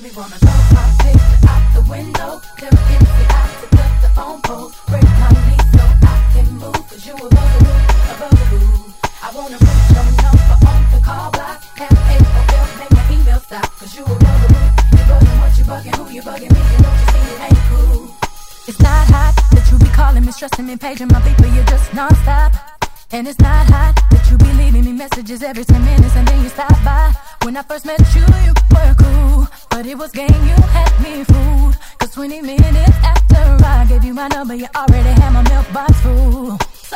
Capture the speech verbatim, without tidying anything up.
me wanna throw my picture out the window, clear an empty out to cut the phone pole, break my knee so I can move, cause you a bugaboo, a bugaboo. I wanna put your number on the call block, have A O L, make my email stop, cause you a bugaboo. You bugging what you bugging, who you bugging me, and don't you see it ain't cool. It's not hot that you be calling me, stressing me, paging my beat, but you're just non-stop. And it's not hot that you be leaving me messages every ten minutes and then you stop by. When I first met you, you were cool, but it was game, you had me fooled. Cause twenty minutes after I gave you my number, you already had my mailbox full.